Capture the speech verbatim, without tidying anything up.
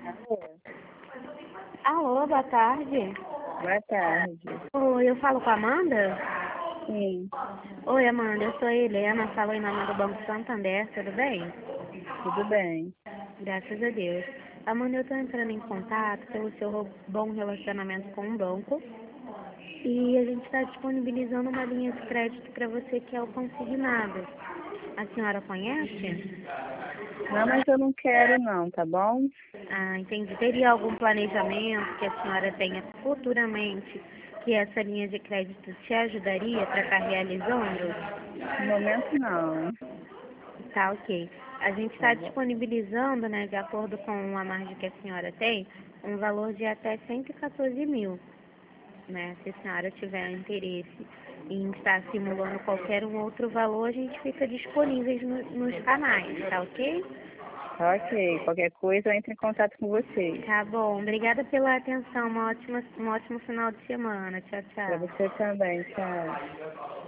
Alô, Alô, boa tarde. boa tarde. Oi, eu falo com a Amanda? Sim, Oi, Amanda, eu sou a Helena, falo em nome do Banco Santander, tudo bem? tudo bem. Graças a Deus. Amanda, eu estou entrando em contato pelo seu bom relacionamento com o banco e a gente está disponibilizando uma linha de crédito para você que é o consignado. A senhora conhece? Não, mas eu não quero não, tá bom? Ah, entendi. Teria algum planejamento que a senhora tenha futuramente que essa linha de crédito te ajudaria para estar realizando? No momento não, Tá, ok. A gente tá está bom? disponibilizando, né, de acordo com a margem que a senhora tem, um valor de até cento e quatorze mil, né? Se a senhora tiver interesse em estar simulando qualquer um outro valor, a gente fica disponíveis no- nos canais, tá ok? Tá ok, qualquer coisa eu entro em contato com vocês. Tá bom. Obrigada pela atenção. Uma ótima, um ótimo final de semana. Tchau, Pra tchau. você também, tchau.